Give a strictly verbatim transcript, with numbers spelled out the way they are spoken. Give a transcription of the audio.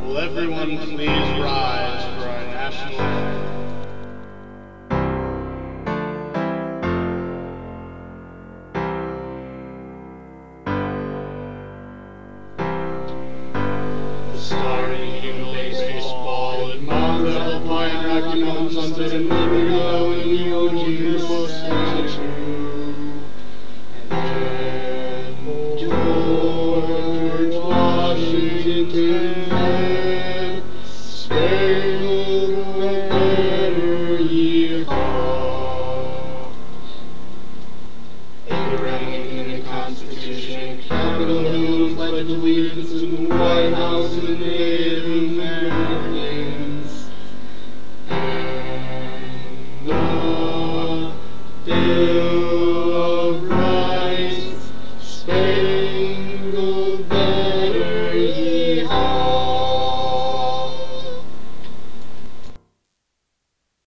Will everyone please rise for our national anthem? Starting in baseball and Mount Alpine, Rocky Mountain, Sunset, and Liberty Valley, the O G was statue. And George Washington said, "Spangled banner ye haul." Abraham in the Constitution, Capitol Hill, Pledge of Allegiance in the White House in the